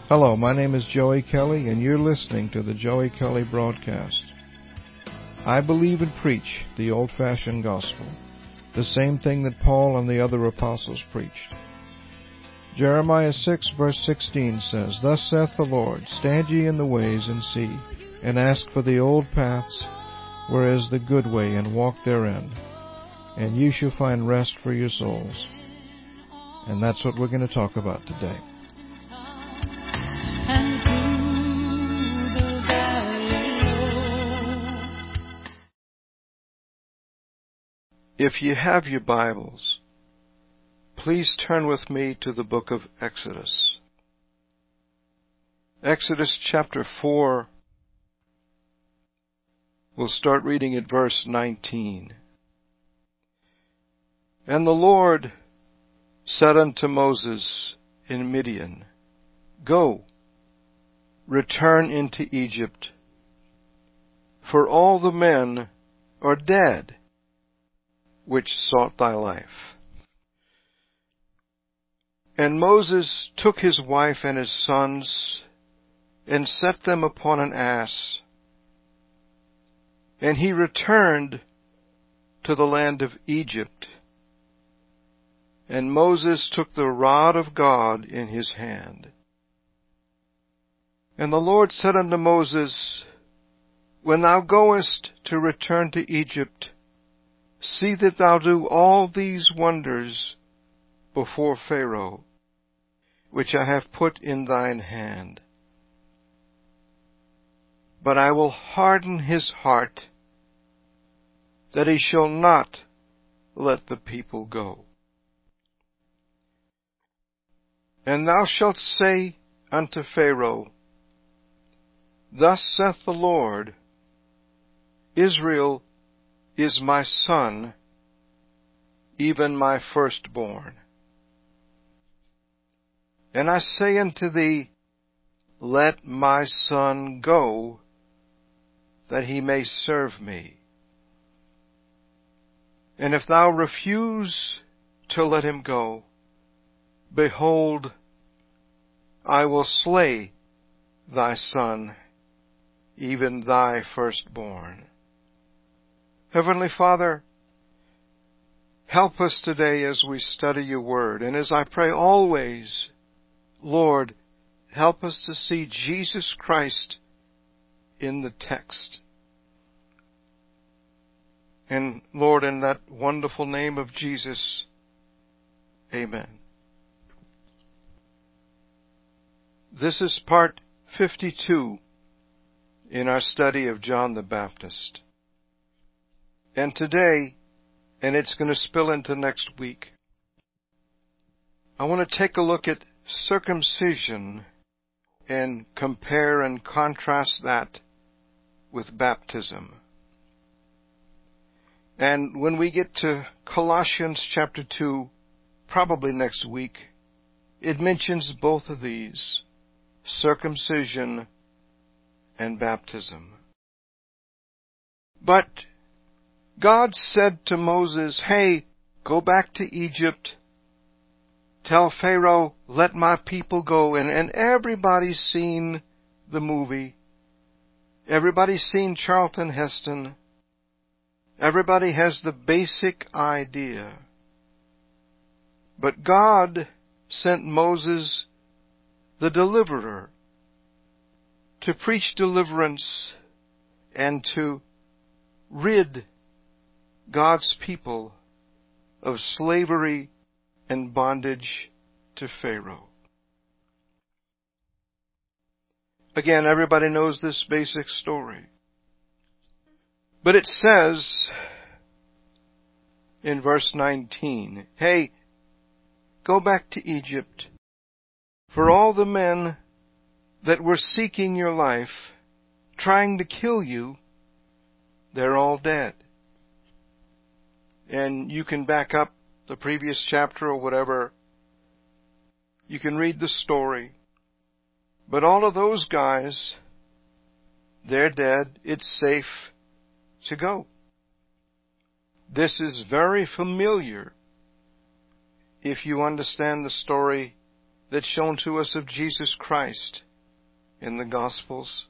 Hello, my name is Joey Kelly, and you're listening to the Joey Kelly Broadcast. I believe and preach the old-fashioned gospel, the same thing that Paul and the other apostles preached. Jeremiah 6, verse 16 says, Thus saith the Lord, Stand ye in the ways and see, and ask for the old paths, where is the good way, and walk therein, and ye shall find rest for your souls. And that's what we're going to talk about today. If you have your Bibles, please turn with me to the book of Exodus. Exodus chapter 4. We'll start reading at verse 19. And the Lord said unto Moses in Midian, Go, return into Egypt, for all the men are dead which sought thy life. And Moses took his wife and his sons, and set them upon an ass, and he returned to the land of Egypt. And Moses took the rod of God in his hand. And the Lord said unto Moses, When thou goest to return to Egypt, see that thou do all these wonders before Pharaoh, which I have put in thine hand. But I will harden his heart, that he shall not let the people go. And thou shalt say unto Pharaoh, Thus saith the Lord, Israel is my son, even my firstborn. And I say unto thee, Let my son go, that he may serve me. And if thou refuse to let him go, behold, I will slay thy son, even thy firstborn. Heavenly Father, help us today as we study your word. And as I pray always, Lord, help us to see Jesus Christ in the text. And Lord, in that wonderful name of Jesus, amen. This is part 52 in our study of John the Baptist. And today, and it's going to spill into next week, I want to take a look at circumcision and compare and contrast that with baptism. And when we get to Colossians chapter 2, probably next week, it mentions both of these, circumcision and baptism. But God said to Moses, Hey, go back to Egypt. Tell Pharaoh, let my people go. And everybody's seen the movie. Everybody's seen Charlton Heston. Everybody has the basic idea. But God sent Moses, the deliverer, to preach deliverance and to rid God's people of slavery and bondage to Pharaoh. Again, everybody knows this basic story. But it says in verse 19, Hey, go back to Egypt, for all the men that were seeking your life, trying to kill you, they're all dead. And you can back up the previous chapter or whatever. You can read the story. But all of those guys, they're dead. It's safe to go. This is very familiar if you understand the story that's shown to us of Jesus Christ in the Gospels?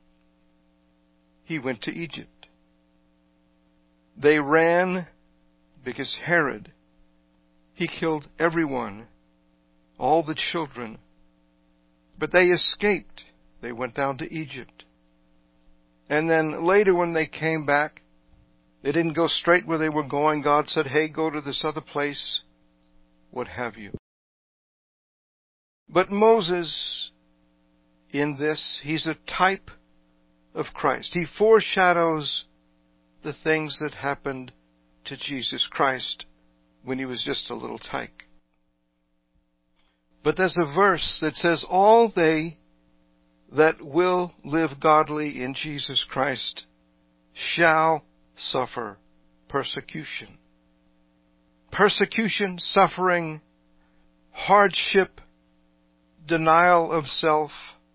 He went to Egypt. They ran because Herod, he killed everyone, all the children. But they escaped. They went down to Egypt. And then later when they came back, they didn't go straight where they were going. God said, hey, go to this other place, what have you. But Moses, in this, he's a type of Christ. He foreshadows the things that happened to Jesus Christ when he was just a little tyke. But there's a verse that says, all they that will live godly in Jesus Christ shall suffer persecution. Persecution, suffering, hardship, denial of self.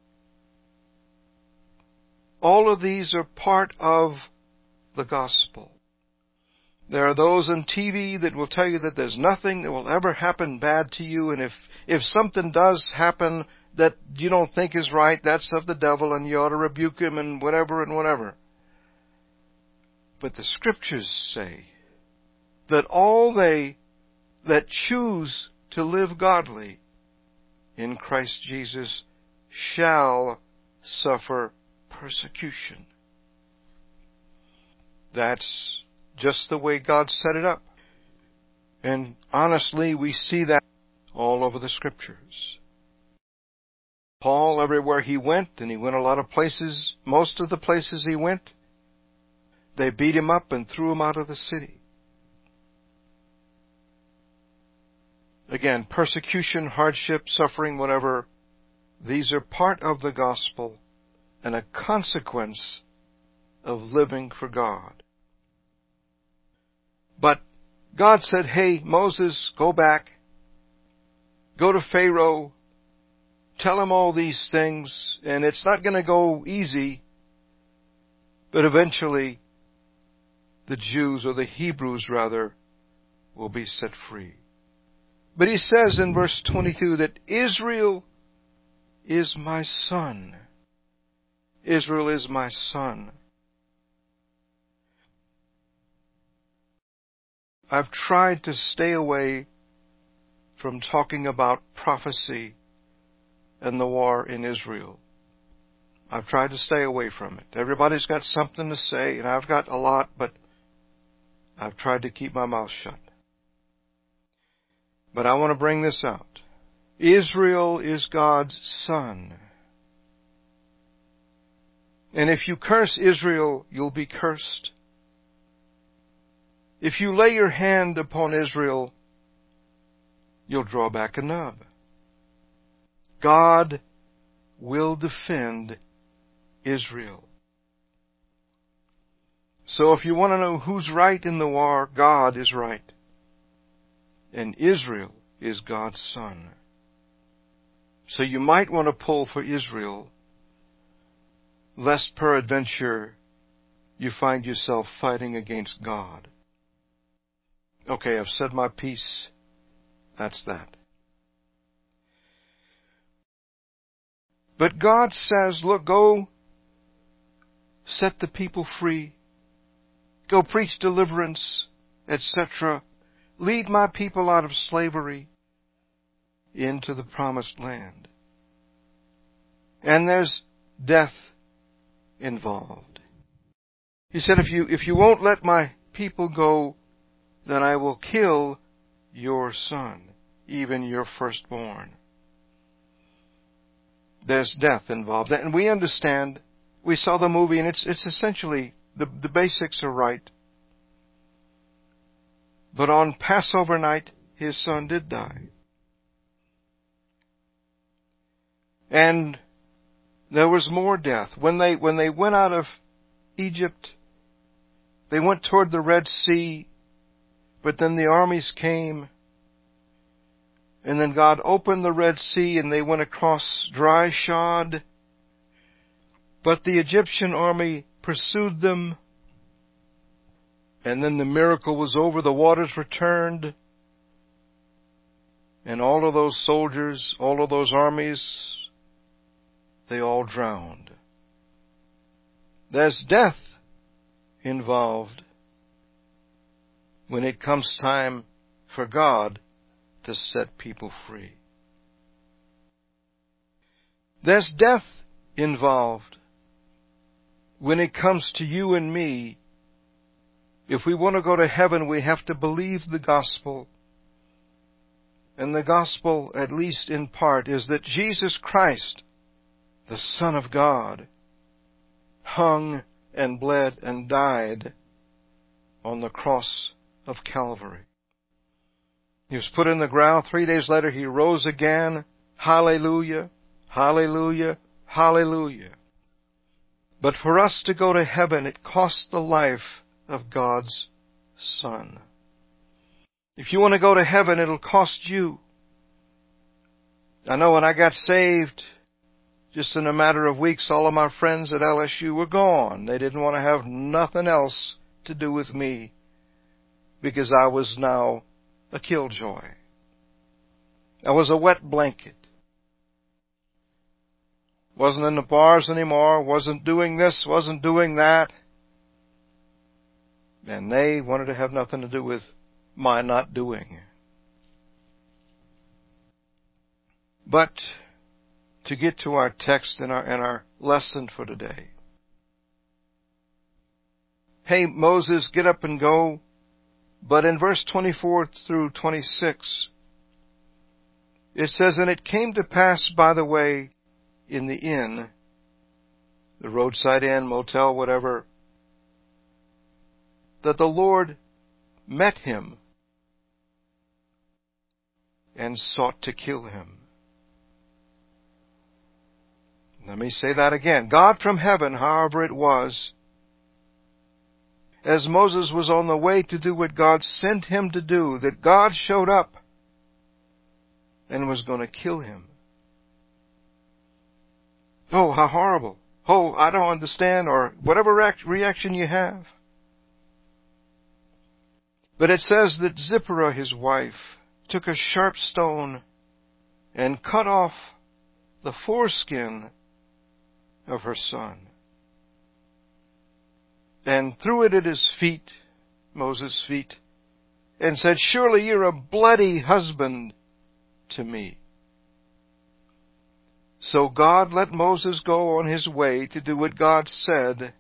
All of these are part of the gospel. There are those on TV that will tell you that there's nothing that will ever happen bad to you, and if something does happen that you don't think is right, that's of the devil, and you ought to rebuke him and whatever and whatever. But the Scriptures say that all they that choose to live godly in Christ Jesus shall suffer persecution. That's just the way God set it up. And honestly, we see that all over the Scriptures. Paul, everywhere he went, and he went a lot of places, most of the places he went, they beat him up and threw him out of the city. Again, persecution, hardship, suffering, whatever, these are part of the gospel and a consequence of living for God. But God said, hey, Moses, go back. Go to Pharaoh. Tell him all these things. And it's not going to go easy. But eventually, the Jews, or the Hebrews rather, will be set free. But he says in verse 22 that Israel is my son. Israel is my son. I've tried to stay away from talking about prophecy and the war in Israel. I've tried to stay away from it. Everybody's got something to say, and I've got a lot, but I've tried to keep my mouth shut. But I want to bring this out. Israel is God's son. And if you curse Israel, you'll be cursed. If you lay your hand upon Israel, you'll draw back a nub. God will defend Israel. So if you want to know who's right in the war, God is right. And Israel is God's son. So you might want to pull for Israel, lest peradventure you find yourself fighting against God. Okay, I've said my piece. That's that. But God says, look, go set the people free. Go preach deliverance, etc. Lead my people out of slavery into the promised land. And there's death involved. He said, if you won't let my people go, then I will kill your son, even your firstborn. There's death involved. And we understand, we saw the movie, and it's essentially, the basics are right. But on Passover night, his son did die. And there was more death. When they went out of Egypt, they went toward the Red Sea, but then the armies came, and then God opened the Red Sea, and they went across dry shod. But the Egyptian army pursued them, and then the miracle was over. The waters returned, And all of those soldiers, all of those armies, they all drowned. There's death involved when it comes time for God to set people free. There's death involved when it comes to you and me. If we want to go to heaven, we have to believe the gospel. And the gospel, at least in part, is that Jesus Christ, the Son of God, hung and bled and died on the cross of Calvary. He was put in the ground. 3 days later, He rose again. Hallelujah, hallelujah, hallelujah. But for us to go to heaven, it cost the life of God's Son. If you want to go to heaven, it'll cost you. I know when I got saved, just in a matter of weeks, all of my friends at LSU were gone. They didn't want to have nothing else to do with me because I was now a killjoy. I was a wet blanket. Wasn't in the bars anymore, wasn't doing this, wasn't doing that. And they wanted to have nothing to do with my not doing. But to get to our text and our lesson for today. Hey, Moses, get up and go. But in verse 24 through 26, it says, And it came to pass by the way in the inn, the roadside inn, motel, whatever, that the Lord met him and sought to kill him. Let me say that again. God from heaven, however it was, as Moses was on the way to do what God sent him to do, that God showed up and was going to kill him. Oh, how horrible. Oh, I don't understand, or whatever reaction you have. But it says that Zipporah, his wife, took a sharp stone and cut off the foreskin of her son and threw it at his feet, Moses' feet, and said, Surely you're a bloody husband to me. So God let Moses go on his way to do what God said.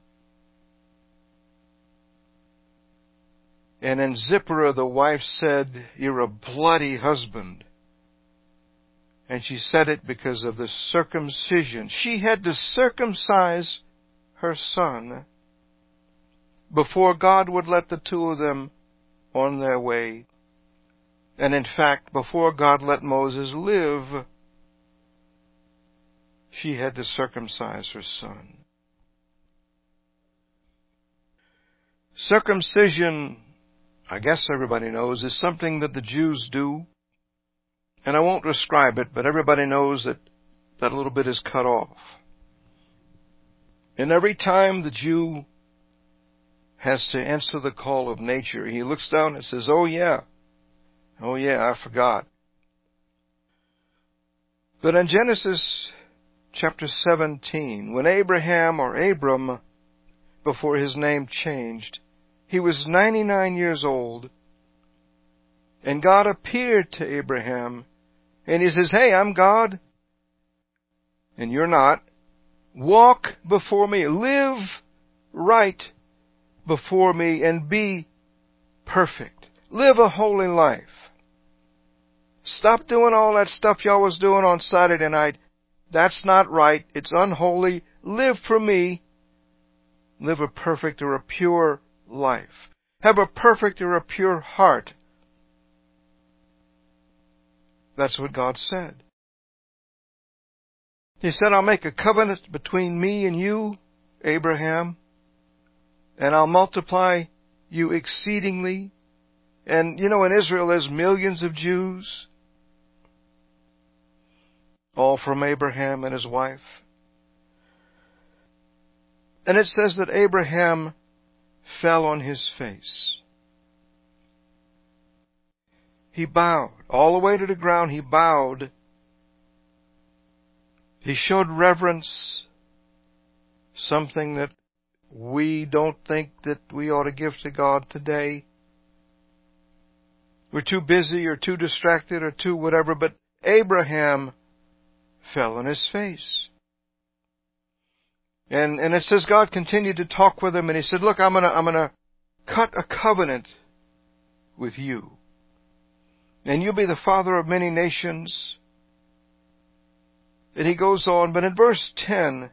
And then Zipporah, the wife, said, You're a bloody husband. And she said it because of the circumcision. She had to circumcise her son before God would let the two of them on their way. And in fact, before God let Moses live, she had to circumcise her son. Circumcision, I guess everybody knows, is something that the Jews do. And I won't describe it, but everybody knows that that little bit is cut off. And every time the Jew has to answer the call of nature, he looks down and says, oh yeah, I forgot. But in Genesis chapter 17, when Abraham, or Abram, before his name changed, he was 99 years old, and God appeared to Abraham, and he says, Hey, I'm God, and you're not. Walk before me, live right before me, and be perfect. Live a holy life. Stop doing all that stuff y'all was doing on Saturday night. That's not right. It's unholy. Live for me. Live a perfect or a pure life. Have a perfect or a pure heart. That's what God said. He said, I'll make a covenant between me and you, Abraham, and I'll multiply you exceedingly. And you know, in Israel there's millions of Jews, all from Abraham and his wife. And it says that Abraham fell on his face. He bowed. All the way to the ground, he bowed. He showed reverence, something that we don't think that we ought to give to God today. We're too busy or too distracted or too whatever, but Abraham fell on his face. And it says God continued to talk with him, and he said, look, I'm gonna cut a covenant with you. And you'll be the father of many nations. And he goes on, but in verse 10,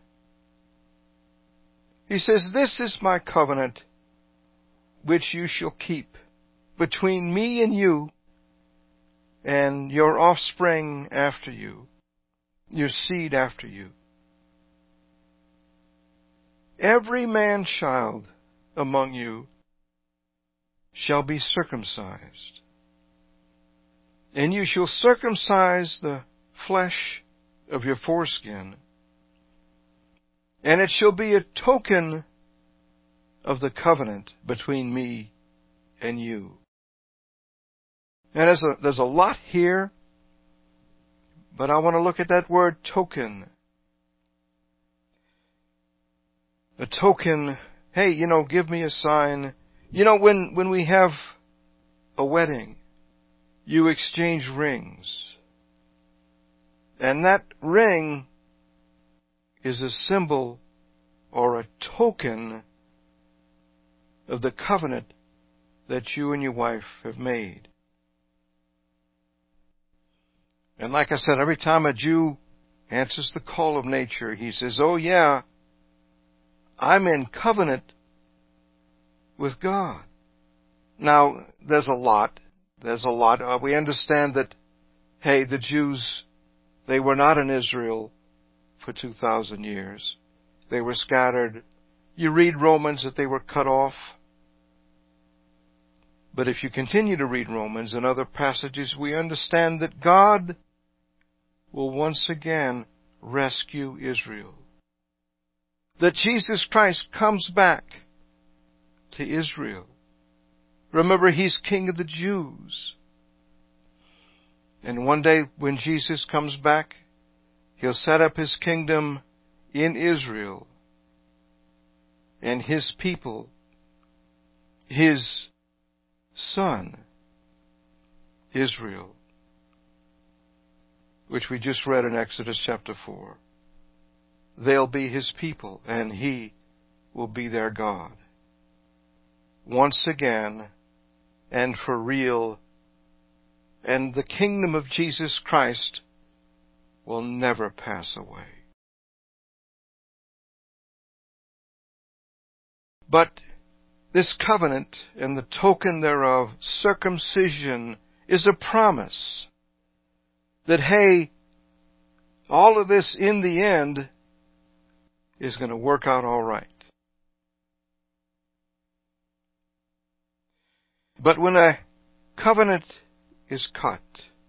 he says, this is my covenant which you shall keep between me and you and your offspring after you, your seed after you. Every man-child among you shall be circumcised, and you shall circumcise the flesh of your foreskin, and it shall be a token of the covenant between me and you. And there's a lot here, but I want to look at that word token. A token, hey, give me a sign. When we have a wedding, you exchange rings. And that ring is a symbol or a token of the covenant that you and your wife have made. And like I said, every time a Jew answers the call of nature, he says, oh yeah, I'm in covenant with God. Now, there's a lot. We understand that, hey, the Jews, they were not in Israel for 2,000 years. They were scattered. You read Romans that they were cut off. But if you continue to read Romans and other passages, we understand that God will once again rescue Israel. That Jesus Christ comes back to Israel. Remember, He's King of the Jews. And one day when Jesus comes back, He'll set up His kingdom in Israel. And His people, His Son, Israel, which we just read in Exodus chapter 4. They'll be His people, and He will be their God. Once again, and for real, and the kingdom of Jesus Christ will never pass away. But this covenant and the token thereof, circumcision, is a promise that, hey, all of this in the end is going to work out all right. But when a covenant is cut,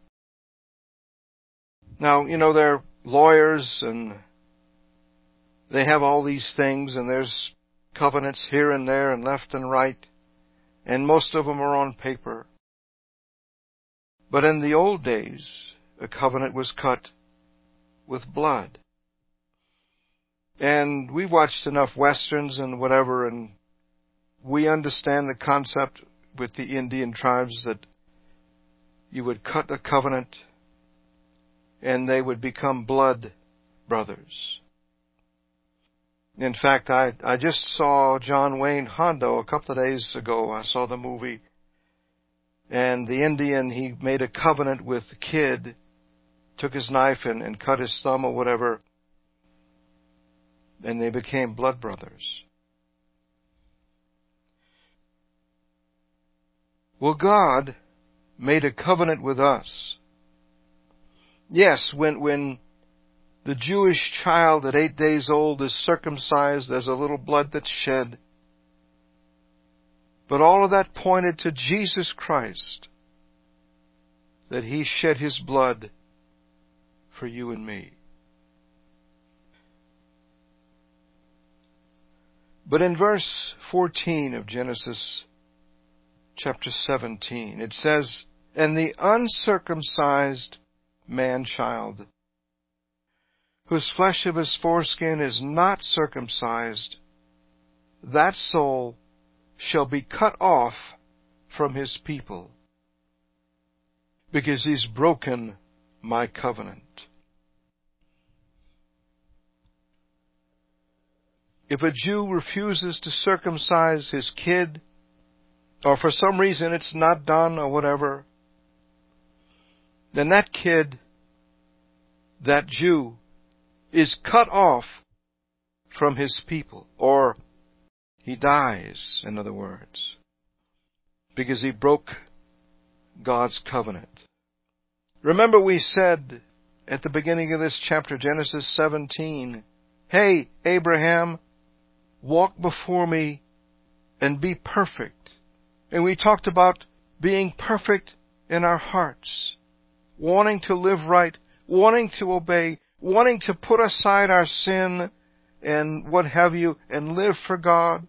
now, they're lawyers and they have all these things, and there's covenants here and there and left and right, and most of them are on paper. But in the old days, a covenant was cut with blood. And we've watched enough westerns and whatever, and we understand the concept with the Indian tribes that you would cut a covenant and they would become blood brothers. In fact, I just saw John Wayne Hondo a couple of days ago. I saw the movie. And the Indian, he made a covenant with the kid, took his knife and cut his thumb or whatever, and they became blood brothers. Well, God made a covenant with us. Yes, when the Jewish child at 8 days old is circumcised, there's a little blood that's shed. But all of that pointed to Jesus Christ, that He shed His blood for you and me. But in verse 14 of Genesis chapter 17, it says, And the uncircumcised man-child, whose flesh of his foreskin is not circumcised, that soul shall be cut off from his people, because he's broken my covenant. If a Jew refuses to circumcise his kid, or for some reason it's not done or whatever, then that kid, that Jew, is cut off from his people, or he dies, in other words, because he broke God's covenant. Remember we said at the beginning of this chapter, Genesis 17, "Hey, Abraham, walk before me and be perfect." And we talked about being perfect in our hearts, wanting to live right, wanting to obey, wanting to put aside our sin and what have you, and live for God.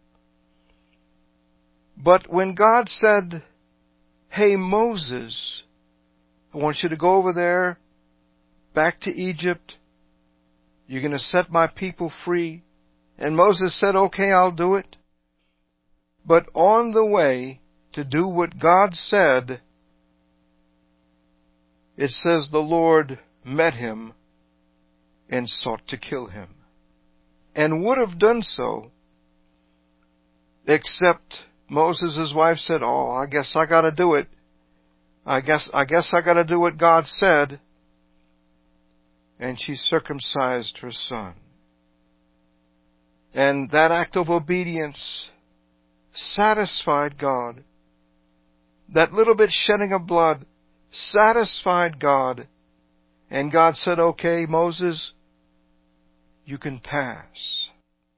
But when God said, "Hey, Moses, I want you to go over there, back to Egypt. You're going to set my people free." And Moses said, "Okay, I'll do it." But on the way to do what God said, it says the Lord met him and sought to kill him, and would have done so, except Moses' wife said, "Oh, I guess I got to do it. I guess I got to do what God said." And she circumcised her son. And that act of obedience satisfied God. That little bit shedding of blood satisfied God. And God said, "Okay, Moses, you can pass."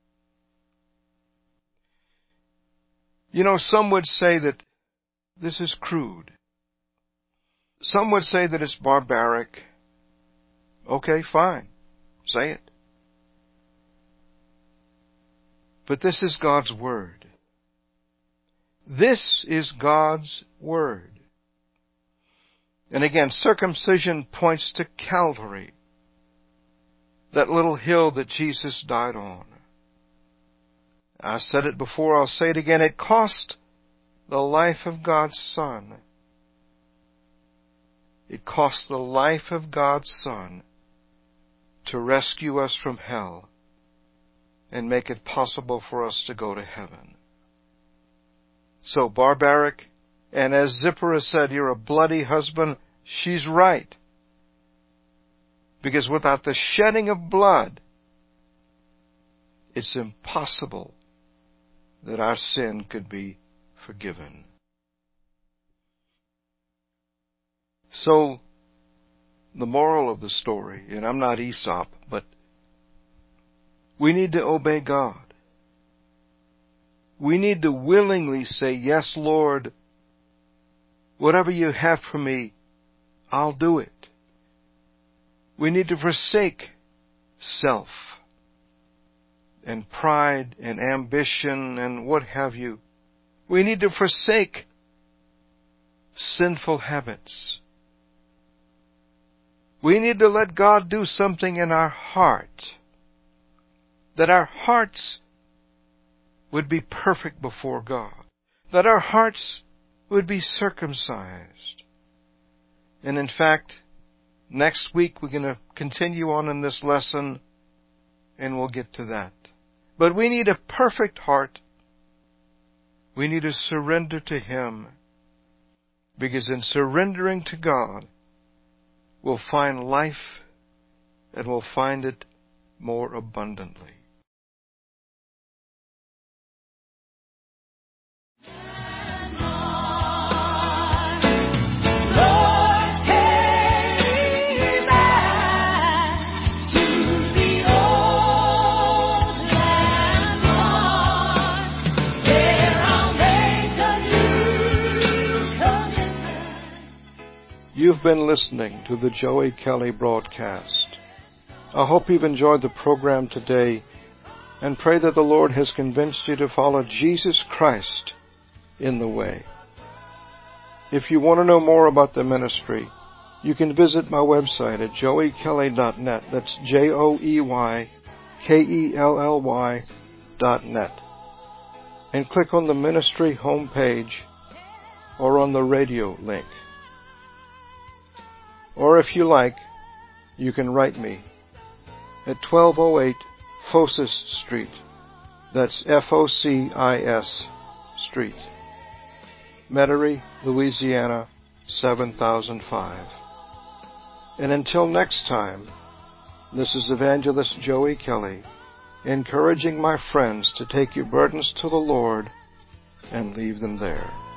You know, some would say that this is crude. Some would say that it's barbaric. Okay, fine. Say it. But this is God's Word. This is God's Word. And again, circumcision points to Calvary, that little hill that Jesus died on. I said it before, I'll say it again. It cost the life of God's Son. It cost the life of God's Son to rescue us from hell and make it possible for us to go to heaven. So barbaric, and as Zipporah said, "You're a bloody husband," she's right. Because without the shedding of blood, it's impossible that our sin could be forgiven. So, the moral of the story, and I'm not Aesop, but we need to obey God. We need to willingly say, "Yes, Lord, whatever you have for me, I'll do it." We need to forsake self and pride and ambition and what have you. We need to forsake sinful habits. We need to let God do something in our heart, that our hearts would be perfect before God, that our hearts would be circumcised. And in fact, next week we're going to continue on in this lesson, and we'll get to that. But we need a perfect heart. We need to surrender to Him, because in surrendering to God, we'll find life, and we'll find it more abundantly. You've been listening to the Joey Kelly broadcast. I hope you've enjoyed the program today, and pray that the Lord has convinced you to follow Jesus Christ in the way. If you want to know more about the ministry, you can visit my website at joeykelly.net. That's JOEYKELLY.net. And click on the ministry homepage or on the radio link. Or if you like, you can write me at 1208 Focis Street. That's Focis Street, Metairie, Louisiana, 7005. And until next time, this is Evangelist Joey Kelly, encouraging my friends to take your burdens to the Lord and leave them there.